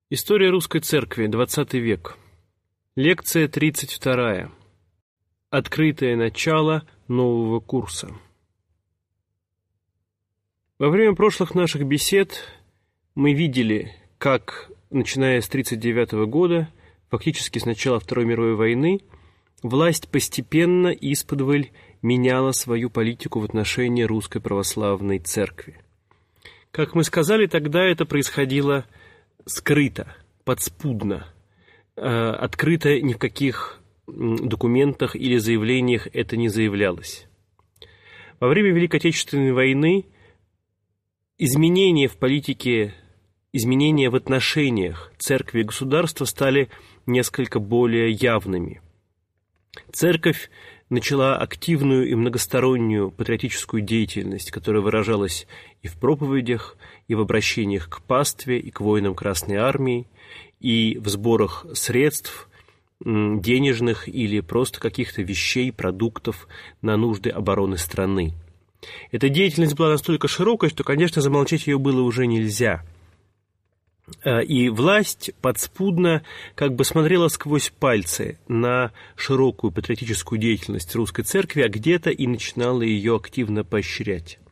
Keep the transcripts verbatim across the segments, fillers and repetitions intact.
История русской церкви, двадцатый век. Лекция тридцать вторая. Открытое начало нового курса. Во время прошлых наших бесед мы видели, как, начиная с тридцать девятого года, фактически с начала Второй мировой войны, власть постепенно исподволь меняла свою политику в отношении Русской Православной Церкви. Как мы сказали, тогда это происходило скрыто, подспудно, э, открыто ни в каких документах или заявлениях это не заявлялось. Во время Великой Отечественной войны изменения в политике, изменения в отношениях церкви и государства стали несколько более явными. Церковь начала активную и многостороннюю патриотическую деятельность, которая выражалась и в проповедях, и в обращениях к пастве, и к воинам Красной Армии, и в сборах средств денежных или просто каких-то вещей, продуктов на нужды обороны страны. Эта деятельность была настолько широкой, что, конечно, замолчать ее было уже нельзя. И власть подспудно как бы смотрела сквозь пальцы на широкую патриотическую деятельность русской церкви, а где-то и начинала ее активно поощрять.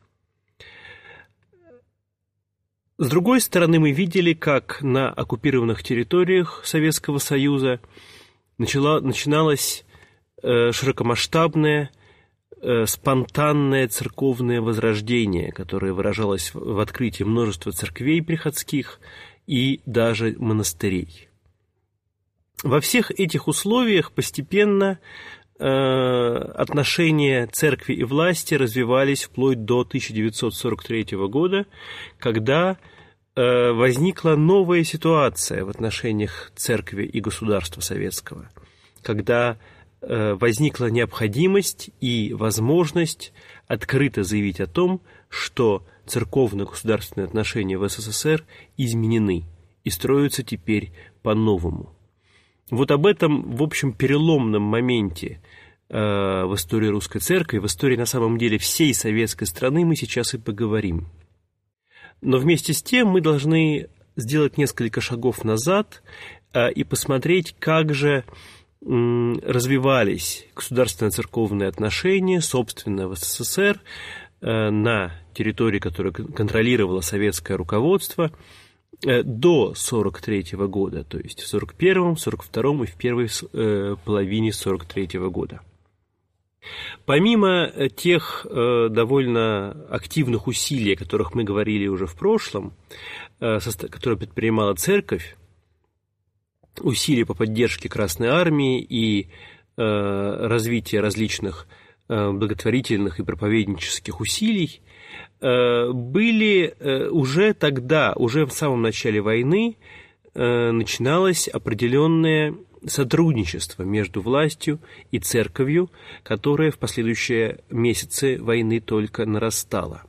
С другой стороны, мы видели, как на оккупированных территориях Советского Союза начала, начиналось э, широкомасштабное, э, спонтанное церковное возрождение, которое выражалось в, в открытии множества церквей приходских и даже монастырей. Во всех этих условиях постепенно э, отношения церкви и власти развивались вплоть до тысяча девятьсот сорок третьего года, когда э, возникла новая ситуация в отношениях церкви и государства советского, когда э, возникла необходимость и возможность открыто заявить о том, что церковно-государственные отношения в СССР изменены и строятся теперь по-новому. Вот об этом, в общем, переломном моменте э, в истории русской церкви, в истории, на самом деле, всей советской страны мы сейчас и поговорим. Но вместе с тем мы должны сделать несколько шагов назад э, и посмотреть, как же э, развивались государственно-церковные отношения, собственно, в СССР, на территории, которую контролировало советское руководство, до сорок третьего года, то есть в сорок первом, сорок втором и в первой половине сорок третьего года. Помимо тех довольно активных усилий, о которых мы говорили уже в прошлом, которые предпринимала церковь, усилия по поддержке Красной Армии и развития различных благотворительных и проповеднических усилий, были уже тогда, уже в самом начале войны, начиналось определенное сотрудничество между властью и церковью, которое в последующие месяцы войны только нарастало.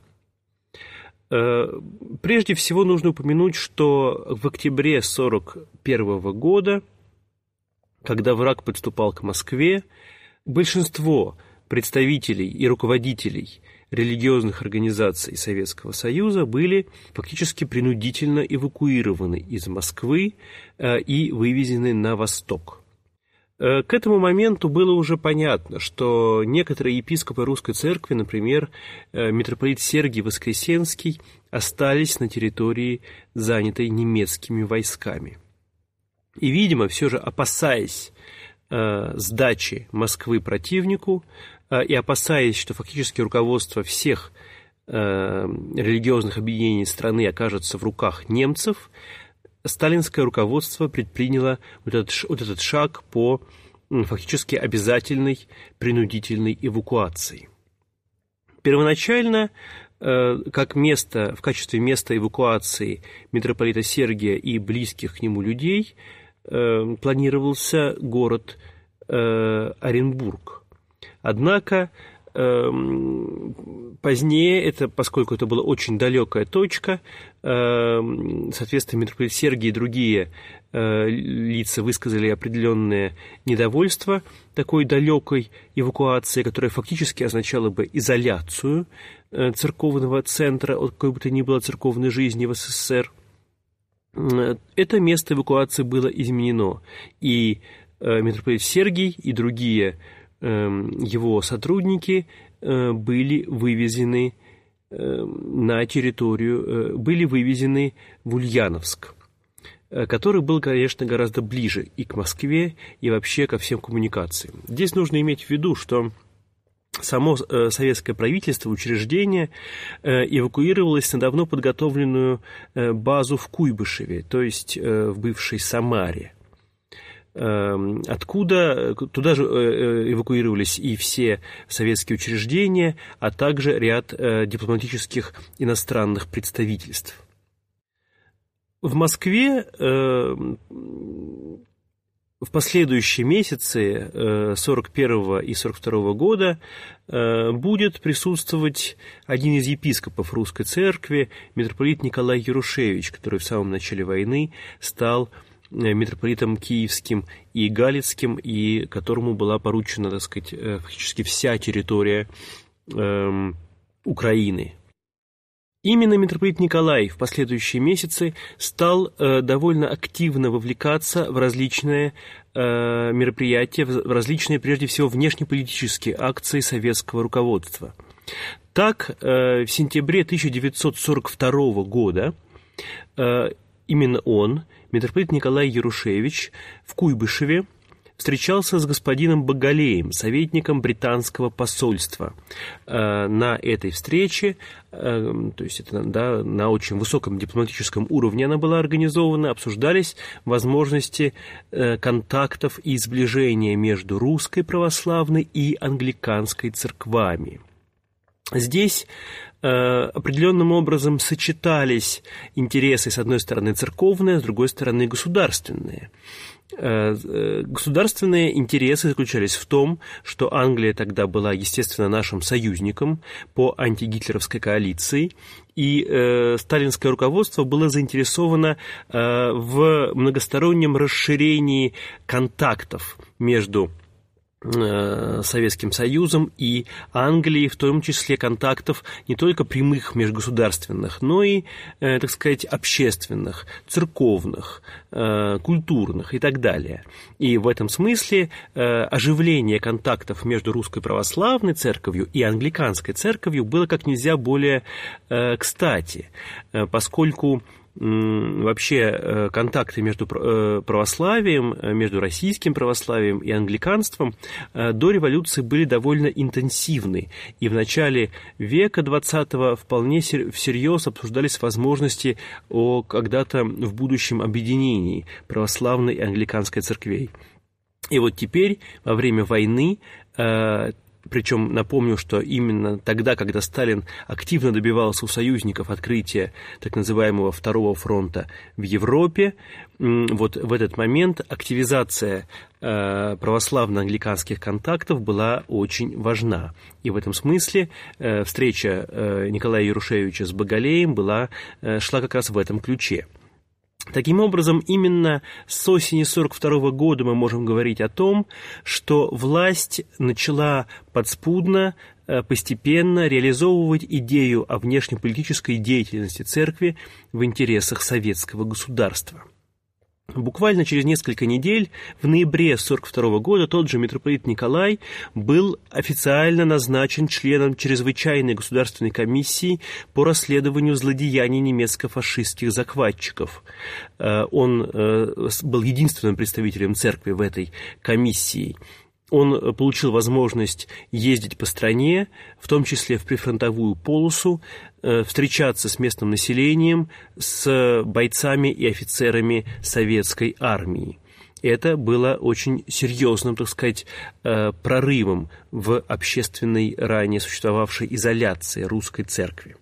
Прежде всего нужно упомянуть, что в октябре сорок первого года, когда враг подступал к Москве, большинство представителей и руководителей религиозных организаций Советского Союза были фактически принудительно эвакуированы из Москвы и вывезены на восток. К этому моменту было уже понятно, что некоторые епископы Русской Церкви, например, митрополит Сергий Воскресенский, остались на территории, занятой немецкими войсками. И, видимо, все же опасаясь сдачи Москвы противнику, и опасаясь, что фактически руководство всех э, религиозных объединений страны окажется в руках немцев, сталинское руководство предприняло вот этот, вот этот шаг по м, фактически обязательной принудительной эвакуации. Первоначально, э, как место, в качестве места эвакуации митрополита Сергия и близких к нему людей э, планировался город э, Оренбург. Однако э, позднее, это, поскольку это была очень далекая точка, э, соответственно, митрополит Сергий и другие э, лица высказали определенное недовольство такой далекой эвакуации, которая фактически означала бы изоляцию э, церковного центра от какой бы то ни было церковной жизни в СССР. это место эвакуации было изменено, и митрополит Сергий и другие его сотрудники были вывезены на территорию, были вывезены в Ульяновск, который был, конечно, гораздо ближе и к Москве, и вообще ко всем коммуникациям. Здесь нужно иметь в виду, что само советское правительство, учреждение эвакуировалось на давно подготовленную базу в Куйбышеве, то есть в бывшей Самаре. Откуда туда же эвакуировались и все советские учреждения, а также ряд дипломатических иностранных представительств. В Москве в последующие месяцы сорок первого и сорок второго года будет присутствовать один из епископов Русской Церкви, митрополит Николай Ярушевич, который в самом начале войны стал митрополитом Киевским и Галицким, и которому была поручена, так сказать, фактически вся территория э, Украины. Именно митрополит Николай в последующие месяцы стал э, довольно активно вовлекаться в различные э, мероприятия, в различные, прежде всего, внешнеполитические акции советского руководства. Так, э, в сентябре тысяча девятьсот сорок второго года э, именно он, митрополит Николай Ярушевич, в Куйбышеве встречался с господином Багалеем, советником британского посольства. На этой встрече, то есть это, да, на очень высоком дипломатическом уровне она была организована, обсуждались возможности контактов и сближения между русской православной и англиканской церквами. Здесь э, определенным образом сочетались интересы, с одной стороны, церковные, с другой стороны, государственные. Э, э, государственные интересы заключались в том, что Англия тогда была, естественно, нашим союзником по антигитлеровской коалиции, и э, сталинское руководство было заинтересовано э, в многостороннем расширении контактов между Советским Союзом и Англией, в том числе контактов не только прямых межгосударственных, но и, так сказать, общественных, церковных, культурных и так далее. И в этом смысле оживление контактов между Русской Православной Церковью и Англиканской Церковью было как нельзя более кстати, поскольку вообще контакты между православием, между российским православием и англиканством до революции были довольно интенсивны. И в начале века двадцатого вполне всерьез обсуждались возможности о когда-то в будущем объединении православной и англиканской церквей. И вот теперь, во время войны, причем напомню, что именно тогда, когда Сталин активно добивался у союзников открытия так называемого Второго фронта в Европе, вот в этот момент активизация православно-англиканских контактов была очень важна. И в этом смысле встреча Николая Ярушевича с Багалеем была, шла как раз в этом ключе. Таким образом, именно с осени сорок второго года мы можем говорить о том, что власть начала подспудно, постепенно реализовывать идею о внешнеполитической деятельности церкви в интересах советского государства. Буквально через несколько недель, в ноябре сорок второго года, тот же митрополит Николай был официально назначен членом чрезвычайной государственной комиссии по расследованию злодеяний немецко-фашистских захватчиков. Он был единственным представителем церкви в этой комиссии. Он получил возможность ездить по стране, в том числе в прифронтовую полосу, встречаться с местным населением, с бойцами и офицерами советской армии. Это было очень серьезным, так сказать, прорывом в общественной, ранее существовавшей изоляции русской церкви.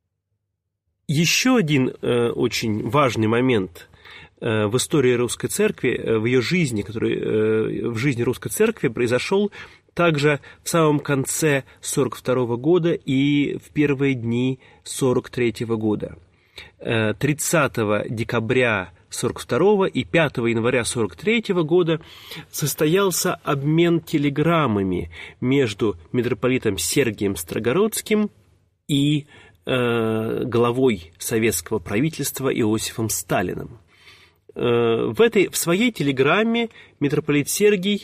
Еще один очень важный момент в истории русской церкви, в ее жизни, который, в жизни русской церкви произошел также в самом конце сорок второго года и в первые дни сорок третьего года. тридцатого декабря сорок второго и пятого января сорок третьего года состоялся обмен телеграммами между митрополитом Сергием Строгородским и главой советского правительства Иосифом Сталиным. В, этой, в своей телеграмме митрополит Сергий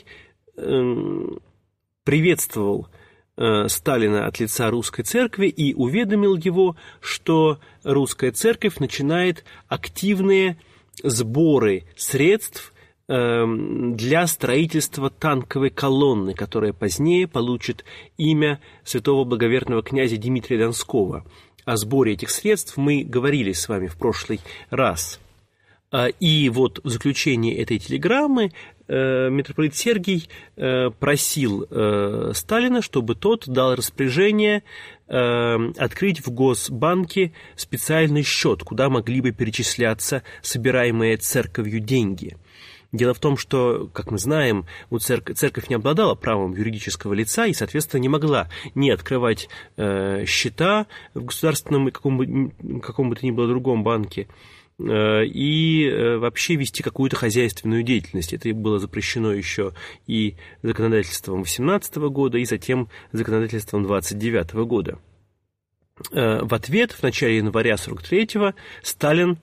приветствовал Сталина от лица Русской Церкви и уведомил его, что Русская Церковь начинает активные сборы средств для строительства танковой колонны, которая позднее получит имя святого благоверного князя Дмитрия Донского. О сборе этих средств мы говорили с вами в прошлый раз. И вот в заключении этой телеграммы митрополит Сергий просил Сталина, чтобы тот дал распоряжение открыть в Госбанке специальный счет, куда могли бы перечисляться собираемые церковью деньги. Дело в том, что, как мы знаем, церковь, церковь не обладала правом юридического лица и, соответственно, не могла ни открывать э, счета в государственном и каком бы, каком бы то ни было другом банке, э, и э, вообще вести какую-то хозяйственную деятельность. Это было запрещено еще и законодательством восемнадцатого года, и затем законодательством двадцать девятого года. Э, в ответ в начале января сорок третьего Сталин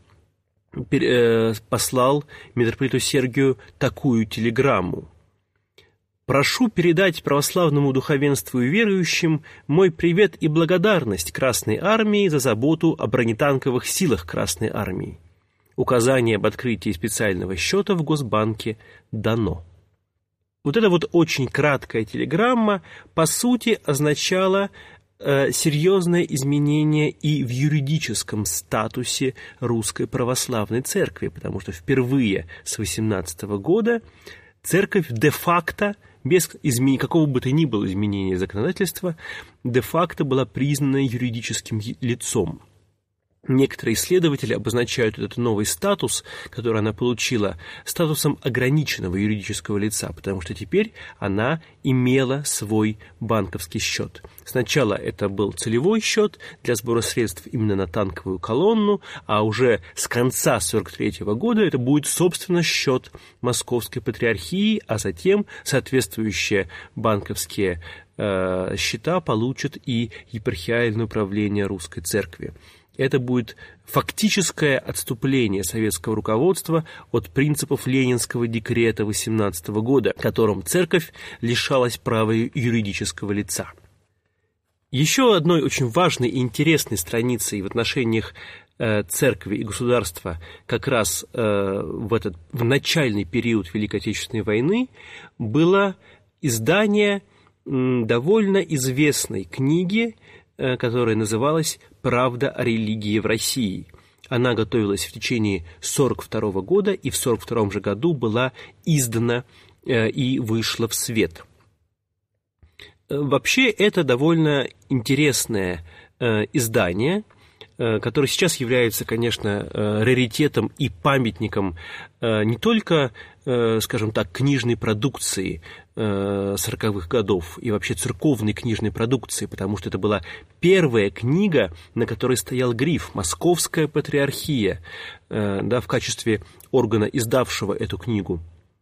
послал митрополиту Сергию такую телеграмму: «Прошу передать православному духовенству и верующим мой привет и благодарность Красной Армии за заботу о бронетанковых силах Красной Армии. Указание об открытии специального счета в Госбанке дано». Вот эта вот очень краткая телеграмма, по сути, означала серьезное изменение и в юридическом статусе Русской Православной Церкви, потому что впервые с восемнадцатого года церковь де-факто, без измен... какого бы то ни было изменения законодательства, де-факто была признана юридическим лицом. Некоторые исследователи обозначают этот новый статус, который она получила, статусом ограниченного юридического лица, потому что теперь она имела свой банковский счет. Сначала это был целевой счет для сбора средств именно на танковую колонну, а уже с конца сорок третьего года это будет, собственно, счет Московской Патриархии, а затем соответствующие банковские э, счета получат и епархиальное управление Русской Церкви. Это будет фактическое отступление советского руководства от принципов Ленинского декрета восемнадцатого года, которым церковь лишалась права юридического лица. Еще одной очень важной и интересной страницей в отношениях э, церкви и государства как раз э, в этот в начальный период Великой Отечественной войны было издание м, довольно известной книги, э, которая называлась «Правда о религии в России». Она готовилась в течение сорок второго года и в сорок втором же году была издана э, и вышла в свет. Вообще это довольно интересное э, издание, э, которое сейчас является, конечно, э, раритетом и памятником э, не только, э, скажем так, книжной продукции сороковых годов и вообще церковной книжной продукции, потому что это была первая книга, на которой стоял гриф «Московская Патриархия», э, да, в качестве органа, издавшего эту книгу.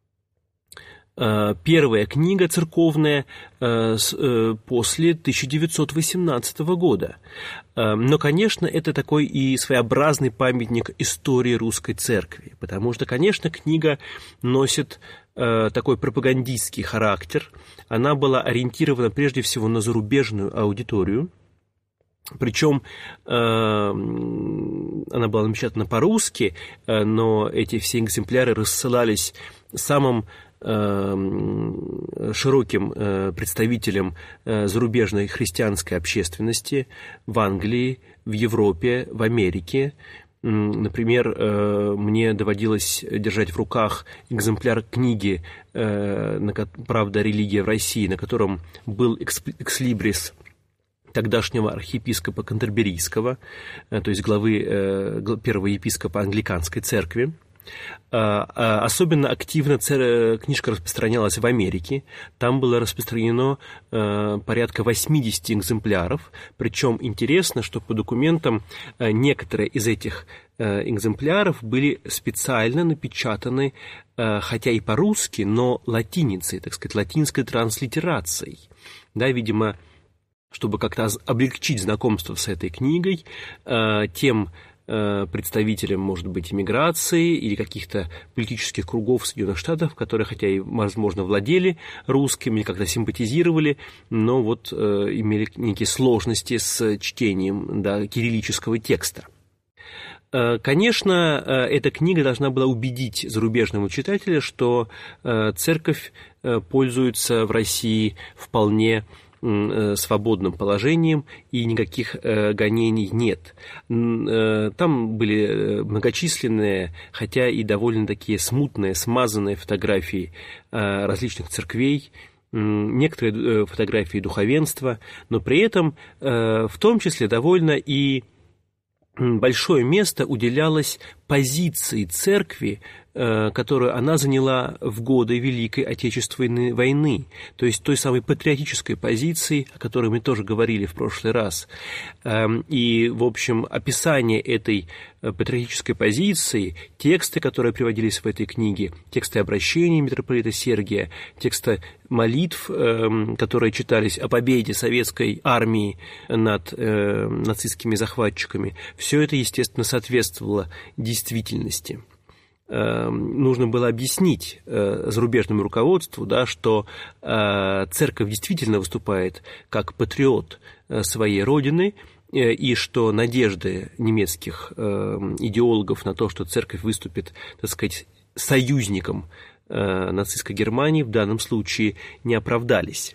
Первая книга церковная после тысяча девятьсот восемнадцатого года. Но, конечно, это такой и своеобразный памятник истории Русской Церкви, потому что, конечно, книга носит такой пропагандистский характер. Она была ориентирована прежде всего на зарубежную аудиторию. Причем э, она была напечатана по-русски, э, но эти все экземпляры рассылались самым э, широким э, представителям э, зарубежной христианской общественности в Англии, в Европе, в Америке. Например, э, мне доводилось держать в руках экземпляр книги э, «Правда о религии в России», на котором был экслибрис тогдашнего архиепископа Кантерберийского, то есть главы первого епископа англиканской церкви. Особенно активно книжка распространялась в Америке. Там было распространено порядка восемьдесят экземпляров. Причем интересно, что по документам некоторые из этих экземпляров были специально напечатаны, хотя и по-русски, но латиницей, так сказать, латинской транслитерацией. Да, видимо, чтобы как-то облегчить знакомство с этой книгой, тем представителем, может быть, эмиграции или каких-то политических кругов Соединенных Штатов, которые, хотя и, возможно, владели русским или как-то симпатизировали, но вот имели некие сложности с чтением, да, кириллического текста. Конечно, эта книга должна была убедить зарубежного читателя, что церковь пользуется в России вполне свободным положением и никаких гонений нет. Там были многочисленные, хотя и довольно такие смутные, смазанные фотографии различных церквей, некоторые фотографии духовенства, но при этом в том числе довольно и большое место уделялось позиции церкви, которую она заняла в годы Великой Отечественной войны, то есть той самой патриотической позиции, о которой мы тоже говорили в прошлый раз. И, в общем, описание этой патриотической позиции, тексты, которые приводились в этой книге, тексты обращений митрополита Сергия, тексты молитв, которые читались о победе советской армии над нацистскими захватчиками, все это, естественно, соответствовало действительности. Нужно было объяснить зарубежному руководству, да, что церковь действительно выступает как патриот своей родины, и что надежды немецких идеологов на то, что церковь выступит, так сказать, союзником нацистской Германии, в данном случае не оправдались.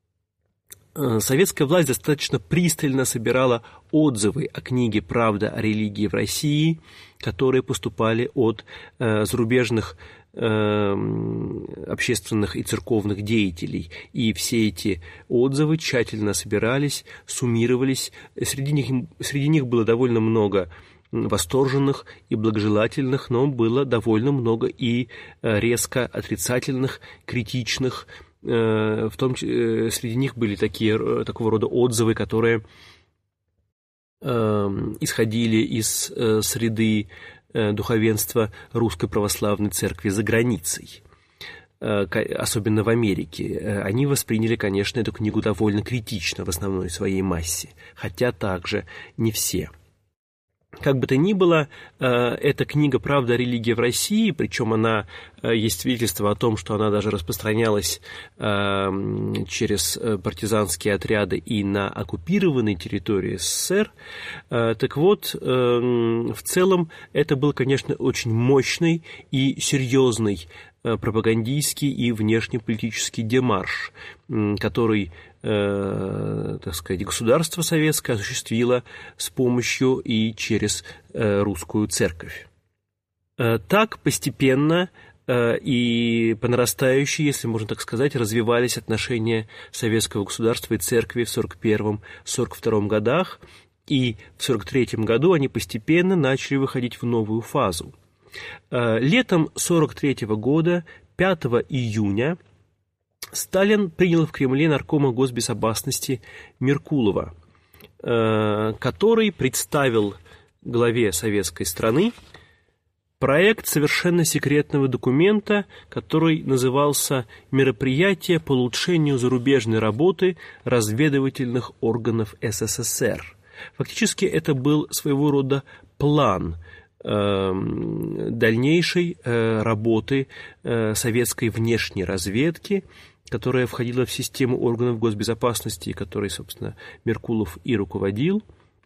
Советская власть достаточно пристально собирала отзывы о книге «Правда о религии в России», которые поступали от э, зарубежных э, общественных и церковных деятелей. И все эти отзывы тщательно собирались, суммировались. Среди них, среди них было довольно много восторженных и благожелательных, но было довольно много и резко отрицательных, критичных. В том числе среди них были такие, такого рода отзывы, которые э, исходили из э, среды э, духовенства Русской Православной Церкви за границей, э, особенно в Америке. Они восприняли, конечно, эту книгу довольно критично в основной своей массе, хотя также не все. Как бы то ни было, эта книга «Правда о религии в России», причем она, есть свидетельство о том, что она даже распространялась через партизанские отряды и на оккупированной территории СССР. Так вот, в целом, это был, конечно, очень мощный и серьезный пропагандистский и внешнеполитический демарш, который, э, так сказать, государство советское осуществило с помощью и через э, русскую церковь. Э, так постепенно э, и по нарастающей, если можно так сказать, развивались отношения советского государства и церкви в сорок первом — сорок втором годах, и в сорок третьем году они постепенно начали выходить в новую фазу. Летом сорок третьего года, пятого июня, Сталин принял в Кремле наркома госбезопасности Меркулова, который представил главе советской страны проект совершенно секретного документа, который назывался «Мероприятие по улучшению зарубежной работы разведывательных органов СССР». Фактически это был своего рода план дальнейшей работы советской внешней разведки, которая входила в систему органов госбезопасности, которой, собственно, Меркулов и руководил,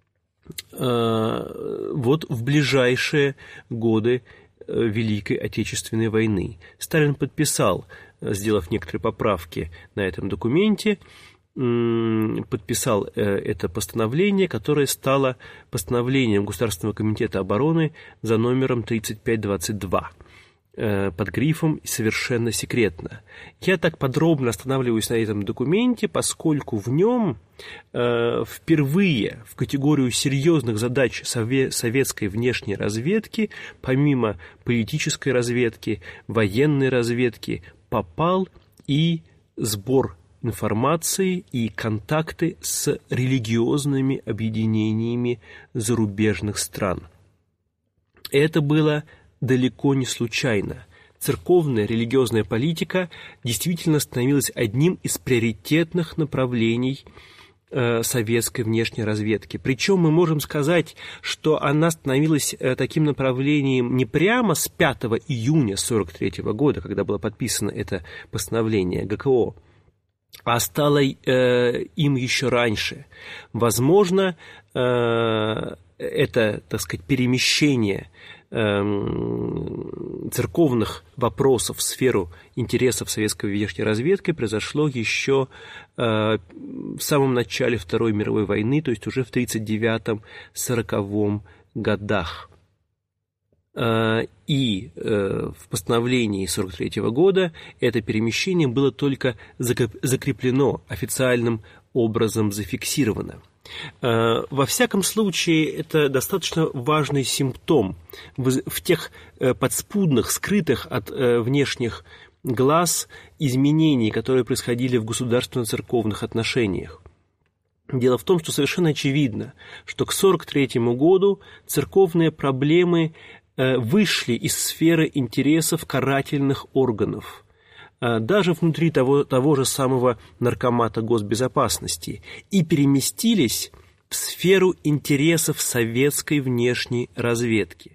вот в ближайшие годы Великой Отечественной войны. Сталин подписал, сделав некоторые поправки на этом документе, подписал это постановление, которое стало постановлением Государственного комитета обороны за номером тридцать пять двадцать два под грифом «Совершенно секретно». Я так подробно останавливаюсь на этом документе, поскольку в нем впервые в категорию серьезных задач советской внешней разведки, помимо политической разведки, военной разведки, попал и сбор информации и контакты с религиозными объединениями зарубежных стран. Это было далеко не случайно. Церковная религиозная политика действительно становилась одним из приоритетных направлений советской внешней разведки. Причем мы можем сказать, что она становилась таким направлением не прямо с пятого июня сорок третьего года, когда было подписано это постановление ГКО, а стала э, им еще раньше. Возможно, э, это, так сказать, перемещение церковных вопросов в сферу интересов советской внешней разведки произошло еще э, в самом начале Второй мировой войны, то есть уже в тридцать девятом — сороковом годах. Э, и э, в постановлении сорок третьего года это перемещение было только закреплено, официальным образом зафиксировано. Во всяком случае, это достаточно важный симптом в тех подспудных, скрытых от внешних глаз изменений, которые происходили в государственно-церковных отношениях. Дело в том, что совершенно очевидно, что к сорок третьему году церковные проблемы вышли из сферы интересов карательных органов, даже внутри того, того же самого Наркомата госбезопасности, и переместились в сферу интересов советской внешней разведки.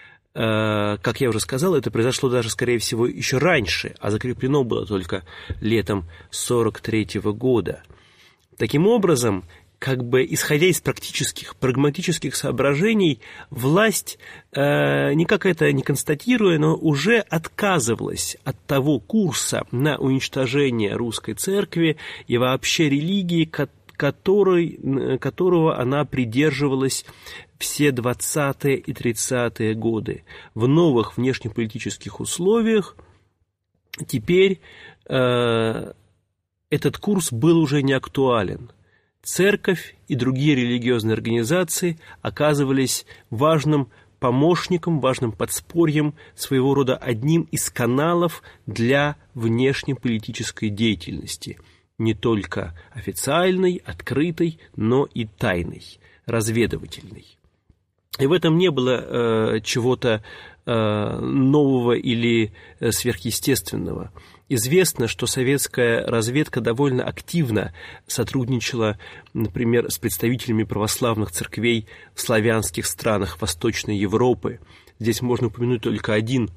Как я уже сказал, это произошло даже, скорее всего, еще раньше, а закреплено было только летом сорок третьего года. Таким образом, как бы исходя из практических, прагматических соображений, власть, э, никак это не констатируя, но уже отказывалась от того курса на уничтожение русской церкви и вообще религии, который, которого она придерживалась все двадцатые и тридцатые годы. В новых внешнеполитических условиях теперь э, этот курс был уже не актуален. Церковь и другие религиозные организации оказывались важным помощником, важным подспорьем, своего рода одним из каналов для внешнеполитической деятельности, не только официальной, открытой, но и тайной, разведывательной. И в этом не было э, чего-то э, нового или э, сверхъестественного. Известно, что советская разведка довольно активно сотрудничала, например, с представителями православных церквей в славянских странах Восточной Европы. Здесь можно упомянуть только один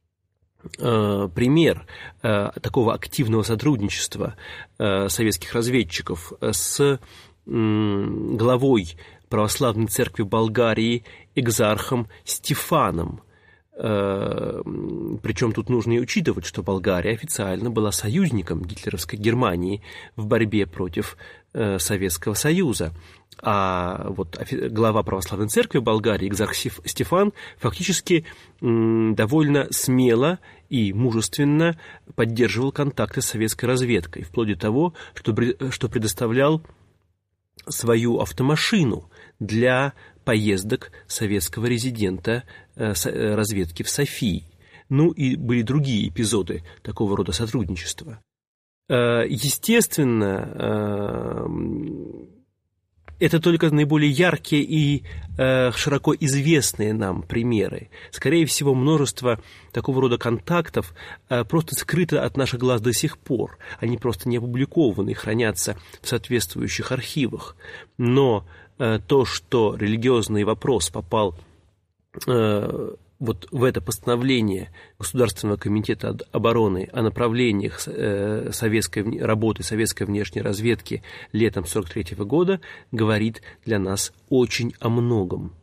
э, пример э, такого активного сотрудничества э, советских разведчиков с э, главой православной церкви Болгарии экзархом Стефаном. Причем тут нужно и учитывать, что Болгария официально была союзником гитлеровской Германии в борьбе против Советского Союза. А вот глава православной церкви Болгарии, экзарх Стефан, фактически довольно смело и мужественно поддерживал контакты с советской разведкой, вплоть до того, что предоставлял свою автомашину для поездок советского резидента разведки в Софии. Ну и были другие эпизоды такого рода сотрудничества. Естественно, это только наиболее яркие и широко известные нам примеры. Скорее всего, множество такого рода контактов просто скрыто от наших глаз до сих пор. Они просто не опубликованы и хранятся в соответствующих архивах. Но то, что религиозный вопрос попал э, вот в это постановление Государственного комитета обороны о направлениях э, советской работы советской внешней разведки летом сорок третьего года, говорит для нас очень о многом.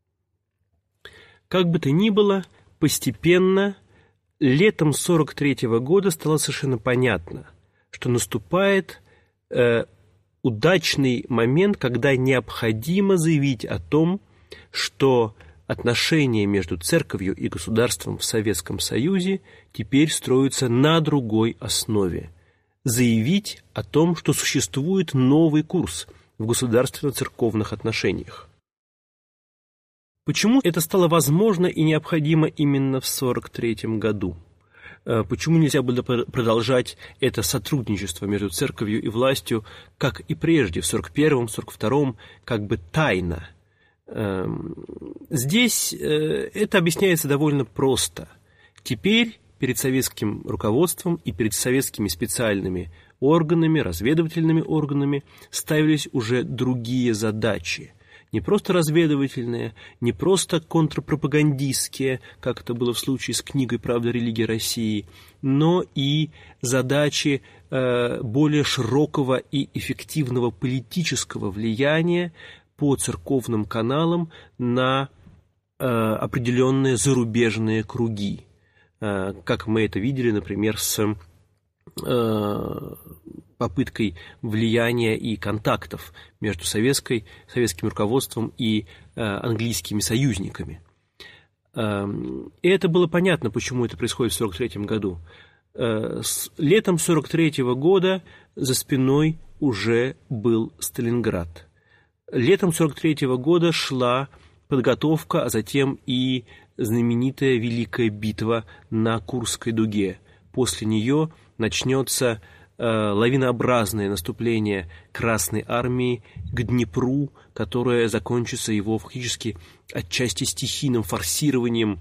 Как бы то ни было, постепенно летом сорок третьего года стало совершенно понятно, что наступает э, удачный момент, когда необходимо заявить о том, что отношения между церковью и государством в Советском Союзе теперь строятся на другой основе. Заявить о том, что существует новый курс в государственно-церковных отношениях. Почему это стало возможно и необходимо именно в сорок третьем году? Почему нельзя было продолжать это сотрудничество между церковью и властью, как и прежде, в сорок первом, сорок втором, как бы тайно? Здесь это объясняется довольно просто. Теперь перед советским руководством и перед советскими специальными органами, разведывательными органами ставились уже другие задачи. Не просто разведывательные, не просто контрпропагандистские, как это было в случае с книгой «Правда, религия России», но и задачи э, более широкого и эффективного политического влияния по церковным каналам на э, определенные зарубежные круги. Э, как мы это видели, например, с э, попыткой влияния и контактов между советской, советским руководством и э, английскими союзниками. Э, и это было понятно, почему это происходит в сорок третьем году. Э, с, летом сорок третьего года за спиной уже был Сталинград. Летом сорок третьего года шла подготовка, а затем и знаменитая Великая битва на Курской дуге. После нее начнется лавинообразное наступление Красной армии к Днепру, которое закончится его фактически отчасти стихийным форсированием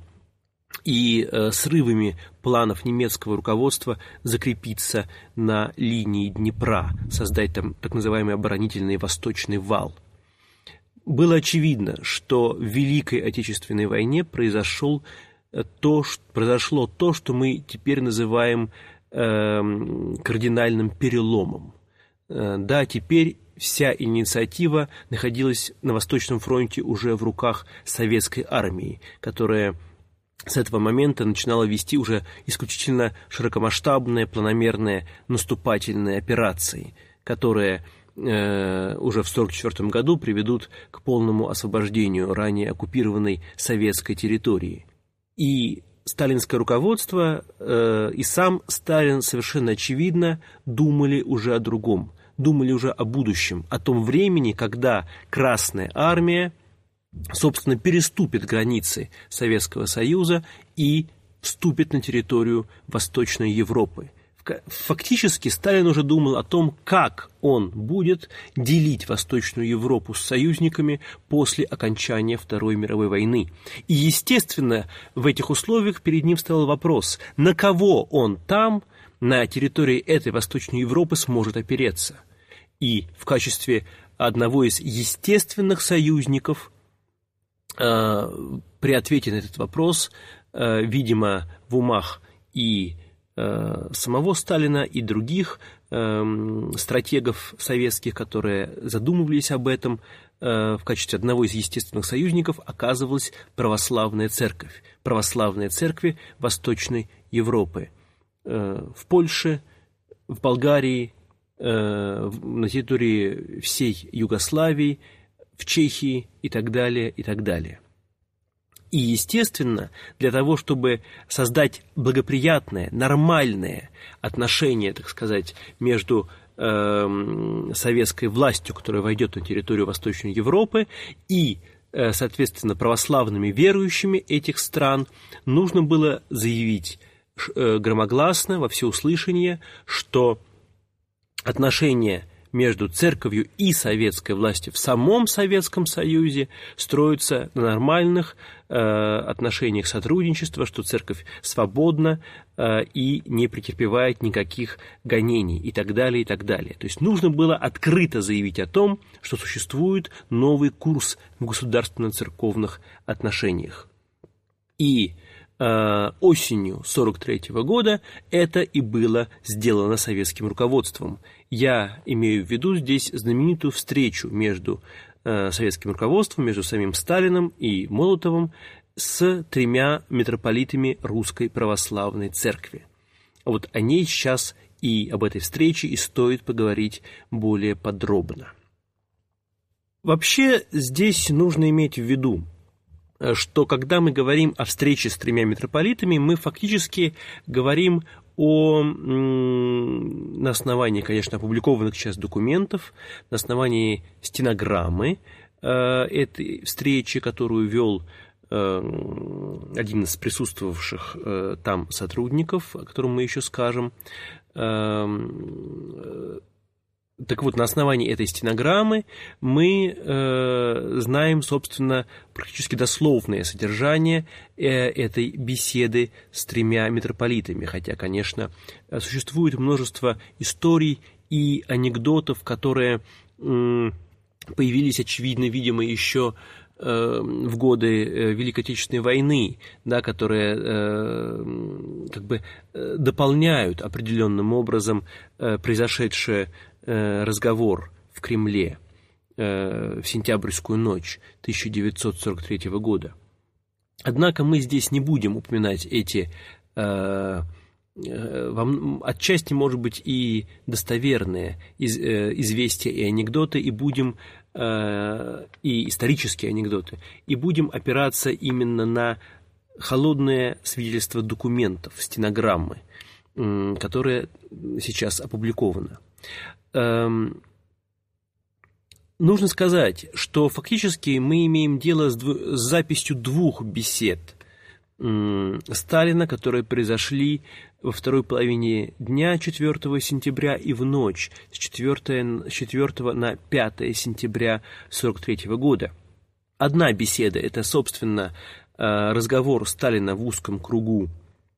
и э, срывами планов немецкого руководства закрепиться на линии Днепра, создать там так называемый оборонительный восточный вал. Было очевидно, что в Великой Отечественной войне произошло то, что, произошло то, что мы теперь называем кардинальным переломом. Да, теперь вся инициатива находилась на Восточном фронте уже в руках советской армии, которая с этого момента начинала вести уже исключительно широкомасштабные, планомерные наступательные операции, которые э, уже в сорок четвёртом году приведут к полному освобождению ранее оккупированной советской территории. И сталинское руководство э, и сам Сталин совершенно очевидно думали уже о другом, думали уже о будущем, о том времени, когда Красная армия, собственно, переступит границы Советского Союза и вступит на территорию Восточной Европы. Фактически Сталин уже думал о том, как он будет делить Восточную Европу с союзниками после окончания Второй мировой войны. И, естественно, в этих условиях перед ним стоял вопрос, на кого он там, на территории этой Восточной Европы, сможет опереться. И в качестве одного из естественных союзников э, при ответе на этот вопрос, э, видимо, в умах и самого Сталина и других э, стратегов советских, которые задумывались об этом, э, в качестве одного из естественных союзников оказывалась православная церковь, православные церкви Восточной Европы. Э, в Польше, в Болгарии, э, на территории всей Югославии, в Чехии и так далее, и так далее. И, естественно, для того, чтобы создать благоприятное, нормальное отношение, так сказать, между э, советской властью, которая войдет на территорию Восточной Европы, и, э, соответственно, православными верующими этих стран, нужно было заявить э, громогласно, во всеуслышание, что отношения между церковью и советской властью в самом Советском Союзе строятся на нормальных э, отношениях сотрудничества, что церковь свободна э, и не претерпевает никаких гонений и так далее, и так далее. То есть нужно было открыто заявить о том, что существует новый курс в государственно-церковных отношениях. И э, осенью сорок третьего года это и было сделано советским руководством. Я имею в виду здесь знаменитую встречу между э, советским руководством, между самим Сталиным и Молотовым с тремя митрополитами Русской Православной Церкви. Вот о ней сейчас и об этой встрече и стоит поговорить более подробно. Вообще здесь нужно иметь в виду, что когда мы говорим о встрече с тремя митрополитами, мы фактически говорим о, на основании, конечно, опубликованных сейчас документов, на основании стенограммы э, этой встречи, которую вел э, один из присутствовавших э, там сотрудников, о котором мы еще скажем. Э, Так вот, на основании этой стенограммы мы э, знаем, собственно, практически дословное содержание э, этой беседы с тремя митрополитами, хотя, конечно, существует множество историй и анекдотов, которые э, появились, очевидно, видимо, еще э, в годы э, Великой Отечественной войны, да, которые э, как бы э, дополняют определенным образом э, произошедшее разговор в Кремле в сентябрьскую ночь тысяча девятьсот сорок третьего года. Однако мы здесь не будем упоминать эти, отчасти, может быть, и достоверные известия и анекдоты, и будем и исторические анекдоты, и будем опираться именно на холодное свидетельство документов, стенограммы, которое сейчас опубликовано. Нужно сказать, что фактически мы имеем дело с, дв... с записью двух бесед Сталина, которые произошли во второй половине дня четвёртого сентября и в ночь с четвёртого на пятое сентября сорок третьего года. Одна беседа – это, собственно, разговор Сталина в узком кругу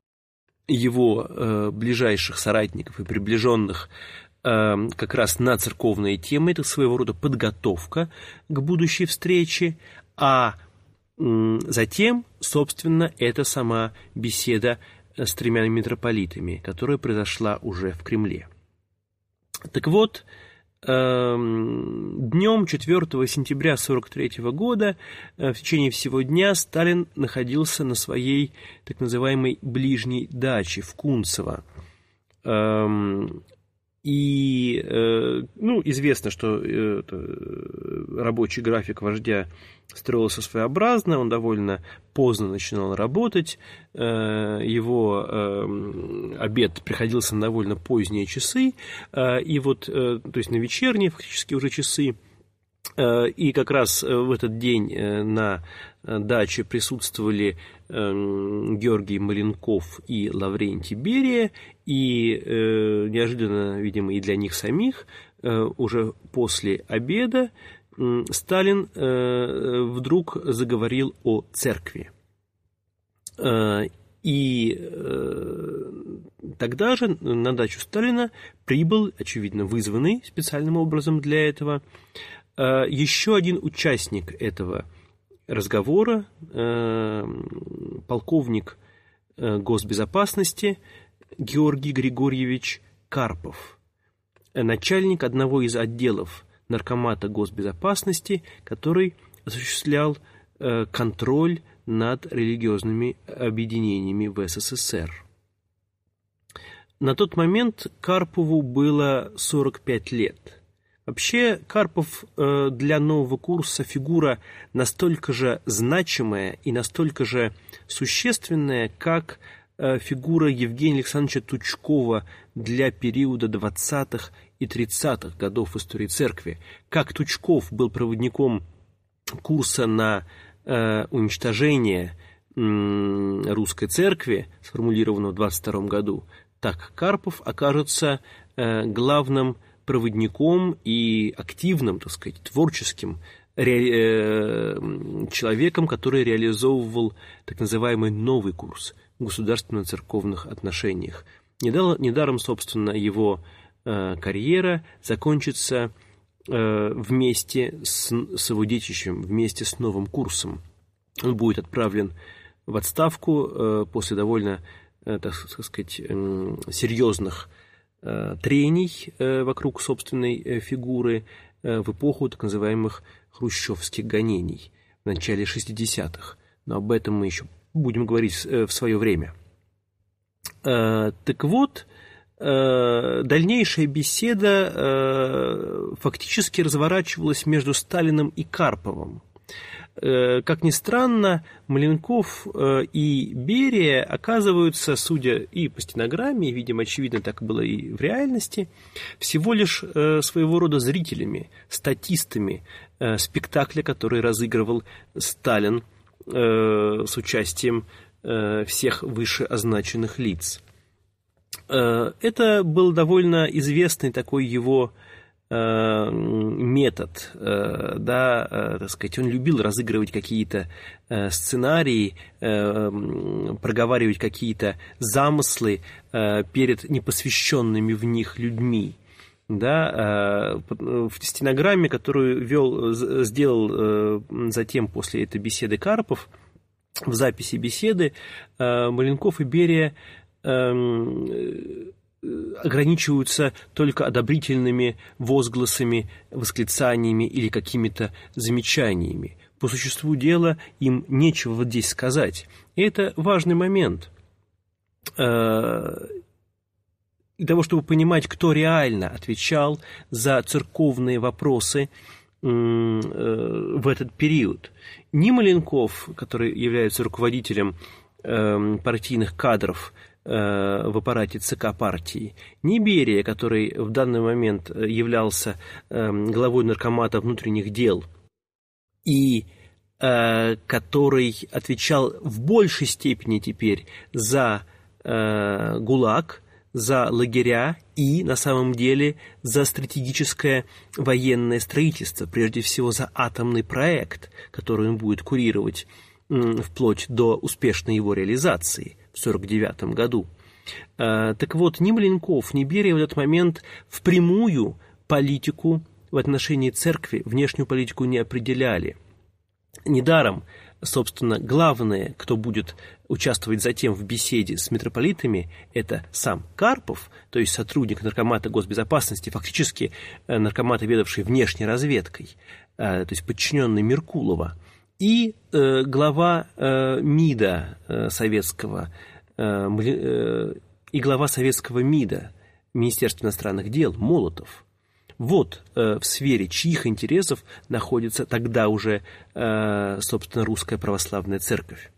его ближайших соратников и приближенных как раз на церковные темы, это своего рода подготовка к будущей встрече, а затем, собственно, это сама беседа с тремя митрополитами, которая произошла уже в Кремле. Так вот, днем четвёртого сентября сорок третьего года в течение всего дня Сталин находился на своей так называемой ближней даче в Кунцево. И, ну, известно, что рабочий график вождя строился своеобразно, он довольно поздно начинал работать, его обед приходился на довольно поздние часы, и вот, то есть на вечерние фактически уже часы, и как раз в этот день на даче присутствовали Георгий Маленков и Лаврентий Берия, и неожиданно, видимо, и для них самих, уже после обеда Сталин вдруг заговорил о церкви. И тогда же на дачу Сталина прибыл, очевидно, вызванный специальным образом для этого, еще один участник этого разговора, полковник госбезопасности Георгий Григорьевич Карпов, начальник одного из отделов Наркомата госбезопасности, который осуществлял контроль над религиозными объединениями в СССР. На тот момент Карпову было сорок пять лет. Вообще, Карпов для нового курса фигура настолько же значимая и настолько же существенная, как фигура Евгения Александровича Тучкова для периода двадцатых и тридцатых годов истории церкви. Как Тучков был проводником курса на уничтожение русской церкви, сформулированного в двадцать втором году, так Карпов окажется главным проводником и активным, так сказать, творческим ре... человеком, который реализовывал так называемый новый курс в государственно-церковных отношениях. Недаром, собственно, его карьера закончится вместе с, с его детищем, вместе с новым курсом. Он будет отправлен в отставку после довольно, так сказать, серьезных трений вокруг собственной фигуры в эпоху так называемых хрущевских гонений в начале шестидесятых. Но об этом мы еще будем говорить в свое время. Так вот, дальнейшая беседа фактически разворачивалась между Сталиным и Карповым. Как ни странно, Маленков и Берия оказываются, судя и по стенограмме, и, видимо, очевидно, так было и в реальности, всего лишь своего рода зрителями, статистами спектакля, который разыгрывал Сталин с участием всех вышеозначенных лиц. Это был довольно известный такой его метод, да, так сказать, он любил разыгрывать какие-то сценарии, проговаривать какие-то замыслы перед непосвященными в них людьми. Да, в стенограмме, которую вел, сделал затем после этой беседы Карпов, в записи беседы Маленков и Берия ограничиваются только одобрительными возгласами, восклицаниями или какими-то замечаниями. По существу дела им нечего вот здесь сказать. И это важный момент. Для того, чтобы понимать, кто реально отвечал за церковные вопросы в этот период. Ни Маленков, который является руководителем партийных кадров в аппарате ЦК партии, ни Берия, который в данный момент являлся главой наркомата внутренних дел и который отвечал в большей степени теперь за ГУЛАГ, за лагеря и, на самом деле, за стратегическое военное строительство, прежде всего за атомный проект, который он будет курировать вплоть до успешной его реализации в сорок девятом году. Так вот, ни Маленков, ни Берия в этот момент впрямую политику в отношении церкви, внешнюю политику не определяли. Недаром, собственно, главное, кто будет участвовать затем в беседе с митрополитами, это сам Карпов, то есть сотрудник наркомата госбезопасности, фактически наркомата, ведавший внешней разведкой, то есть подчиненный Меркулова, и э, глава э, МИДа э, советского, э, и глава советского МИДа, Министерства иностранных дел, Молотов. Вот э, в сфере чьих интересов находится тогда уже, э, собственно, Русская Православная Церковь.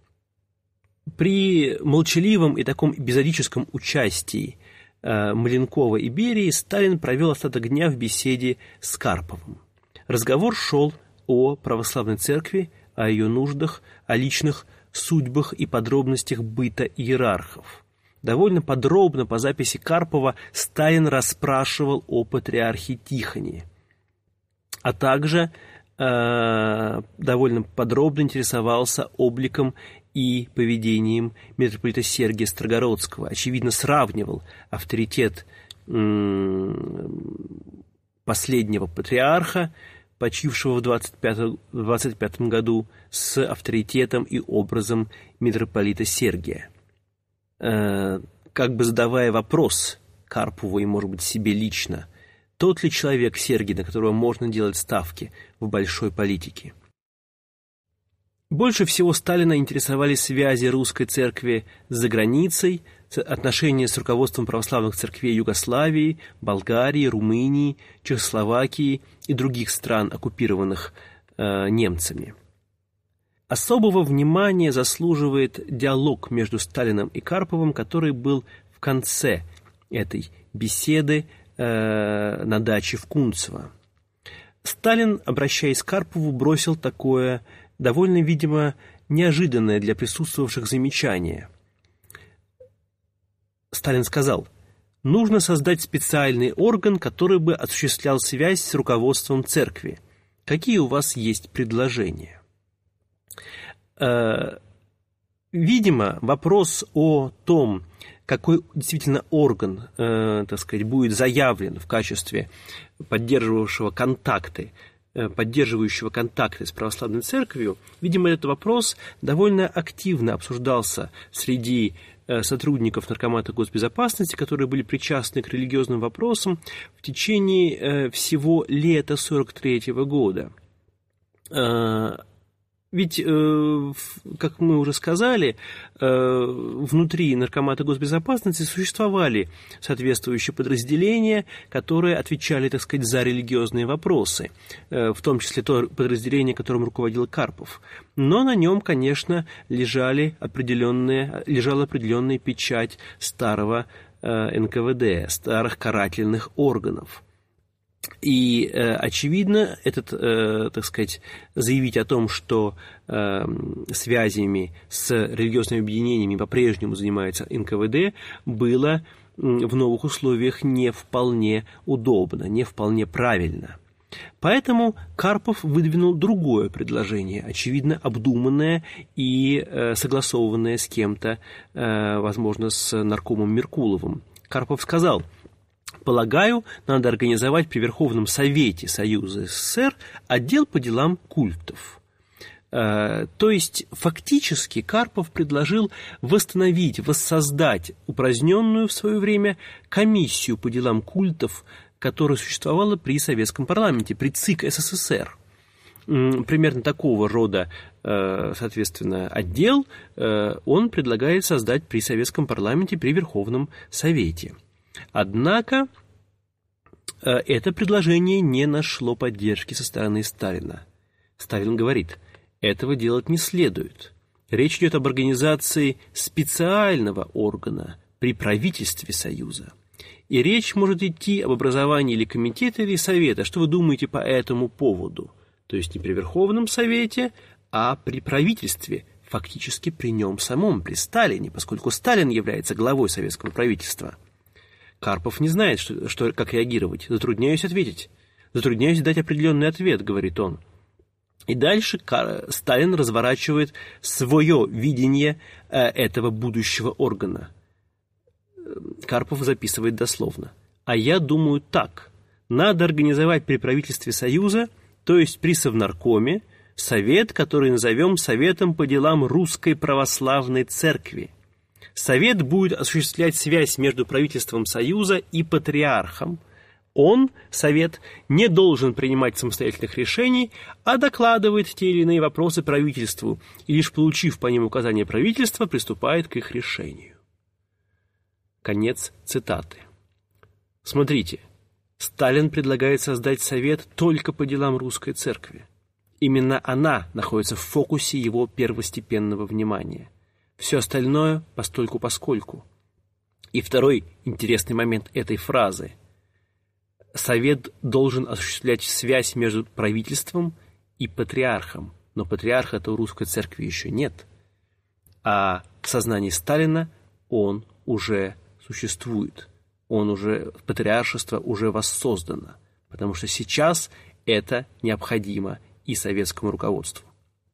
При молчаливом и таком эпизодическом участии э, Маленкова и Берии Сталин провел остаток дня в беседе с Карповым. Разговор шел о православной церкви, о ее нуждах, о личных судьбах и подробностях быта иерархов. Довольно подробно по записи Карпова Сталин расспрашивал о патриархе Тихоне, а также э, довольно подробно интересовался обликом и поведением митрополита Сергия Строгородского. Очевидно, сравнивал авторитет э, последнего патриарха, почившего в двадцать пятом году, с авторитетом и образом митрополита Сергия. Э, как бы задавая вопрос Карпову и, может быть, себе лично, тот ли человек Сергий, на которого можно делать ставки в большой политике. Больше всего Сталина интересовали связи русской церкви с заграницей, отношения с руководством православных церквей Югославии, Болгарии, Румынии, Чехословакии и других стран, оккупированных э, немцами. Особого внимания заслуживает диалог между Сталиным и Карповым, который был в конце этой беседы э, на даче в Кунцево. Сталин, обращаясь к Карпову, бросил такое довольно, видимо, неожиданное для присутствовавших замечание. Сталин сказал: нужно создать специальный орган, который бы осуществлял связь с руководством церкви. Какие у вас есть предложения? Видимо, вопрос о том, какой действительно орган, так сказать, будет заявлен в качестве поддерживающего контакты, поддерживающего контакты с православной церковью, видимо, этот вопрос довольно активно обсуждался среди сотрудников Наркомата госбезопасности, которые были причастны к религиозным вопросам в течение всего лета сорок третьего года. Ведь, как мы уже сказали, внутри Наркомата госбезопасности существовали соответствующие подразделения, которые отвечали, так сказать, за религиозные вопросы, в том числе то подразделение, которым руководил Карпов. Но на нем, конечно, лежали определенные, лежала определенная печать старого эн ка вэ дэ, старых карательных органов. И, э, очевидно, этот, э, так сказать, заявить о том, что э, связями с религиозными объединениями по-прежнему занимается эн ка вэ дэ, было, в новых условиях не вполне удобно, не вполне правильно. Поэтому Карпов выдвинул другое предложение, очевидно, обдуманное и э, согласованное с кем-то, э, возможно, с наркомом Меркуловым. Карпов сказал: «Полагаю, надо организовать при Верховном Совете Союза СССР отдел по делам культов». То есть, фактически, Карпов предложил восстановить, воссоздать упраздненную в свое время комиссию по делам культов, которая существовала при Советском парламенте, при ЦИК СССР. Примерно такого рода, соответственно, отдел он предлагает создать при Советском парламенте, при Верховном Совете. Однако это предложение не нашло поддержки со стороны Сталина. Сталин говорит: этого делать не следует. Речь идет об организации специального органа при правительстве Союза. И речь может идти об образовании или комитета, или совета. Что вы думаете по этому поводу? То есть не при Верховном Совете, а при правительстве, фактически при нем самом, при Сталине, поскольку Сталин является главой советского правительства. Карпов не знает, что, что, как реагировать. Затрудняюсь ответить. Затрудняюсь дать определенный ответ, говорит он. И дальше Сталин разворачивает свое видение этого будущего органа. Карпов записывает дословно: «А я думаю так. Надо организовать при правительстве Союза, то есть при Совнаркоме, совет, который назовем Советом по делам Русской Православной Церкви. Совет будет осуществлять связь между правительством Союза и патриархом. Он, Совет, не должен принимать самостоятельных решений, а докладывает те или иные вопросы правительству, и лишь получив по ним указания правительства, приступает к их решению». Конец цитаты. Смотрите, Сталин предлагает создать Совет только по делам Русской Церкви. Именно она находится в фокусе его первостепенного внимания. Все остальное постольку-поскольку. И второй интересный момент этой фразы. Совет должен осуществлять связь между правительством и патриархом, но патриарха-то у Русской Церкви еще нет. А в сознании Сталина он уже существует, он уже, патриаршество уже воссоздано, потому что сейчас это необходимо и советскому руководству.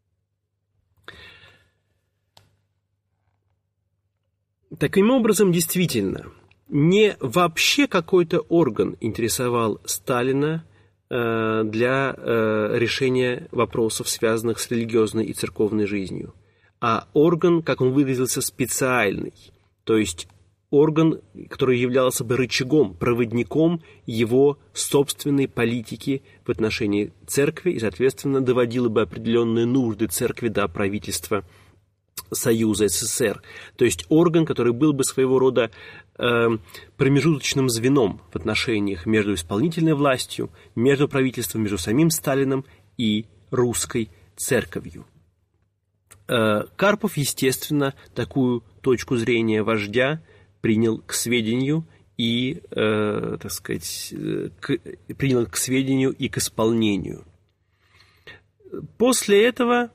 Таким образом, действительно, не вообще какой-то орган интересовал Сталина э, для э, решения вопросов, связанных с религиозной и церковной жизнью, а орган, как он выразился, специальный, то есть орган, который являлся бы рычагом, проводником его собственной политики в отношении церкви и, соответственно, доводил бы определенные нужды церкви до правительства Союза СССР. То есть орган, который был бы своего рода э, промежуточным звеном в отношениях между исполнительной властью, между правительством, между самим Сталином и русской церковью. Э, Карпов, естественно, такую точку зрения вождя принял к сведению и, э, так сказать, к, принял к сведению и к исполнению. После этого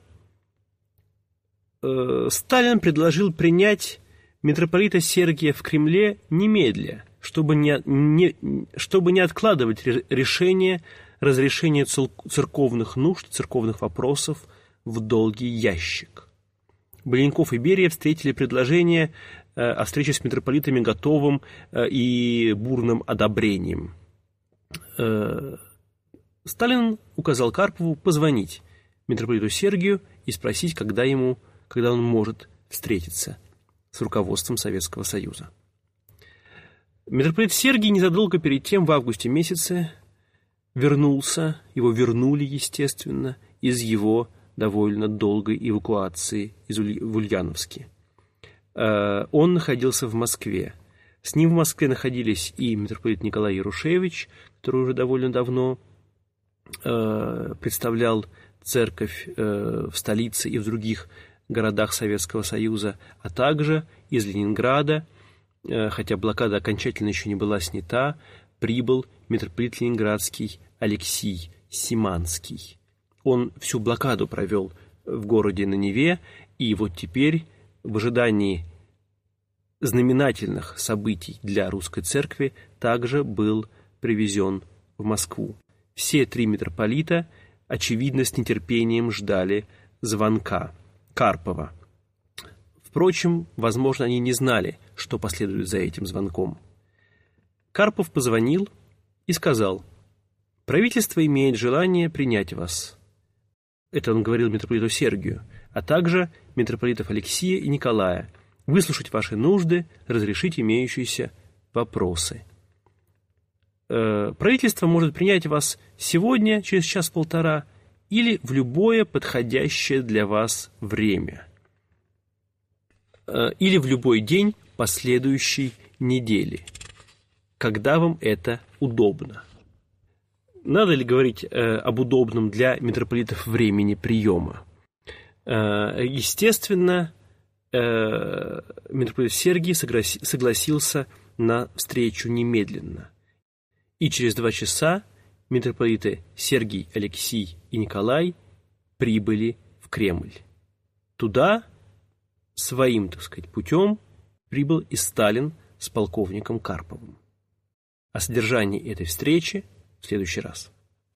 э, Сталин предложил принять митрополита Сергия в Кремле немедля, чтобы не, не, чтобы не откладывать решение разрешения церковных нужд, церковных вопросов в долгий ящик. Блинков и Берия встретили предложение о встрече с митрополитами готовым и бурным одобрением. Сталин указал Карпову позвонить митрополиту Сергию и спросить, когда, ему, когда он может встретиться с руководством Советского Союза. Митрополит Сергий незадолго перед тем, в августе месяце, вернулся, его вернули, естественно, из его довольно долгой эвакуации из Уль... в Ульяновске. Он находился в Москве. С ним в Москве находились и митрополит Николай Ярушевич, который уже довольно давно представлял церковь в столице и в других городах Советского Союза, а также из Ленинграда, хотя блокада окончательно еще не была снята, прибыл митрополит ленинградский Алексий Симанский. Он всю блокаду провел в городе на Неве, и вот теперь в ожидании знаменательных событий для русской церкви также был привезен в Москву. Все три митрополита, очевидно, с нетерпением ждали звонка Карпова. Впрочем, возможно, они не знали, что последует за этим звонком. Карпов позвонил и сказал: «Правительство имеет желание принять вас». Это он говорил митрополиту Сергию, а также митрополитов Алексия и Николая, выслушать ваши нужды, разрешить имеющиеся вопросы. Э, правительство может принять вас сегодня, через час-полтора, или в любое подходящее для вас время, э, или в любой день последующей недели, когда вам это удобно. Надо ли говорить э, об удобном для митрополитов времени приема? Э, естественно, э, митрополит Сергий согласи, согласился на встречу немедленно. И через два часа митрополиты Сергий, Алексий и Николай прибыли в Кремль. Туда своим, так сказать, путем прибыл и Сталин с полковником Карповым. О содержании этой встречи в следующий раз.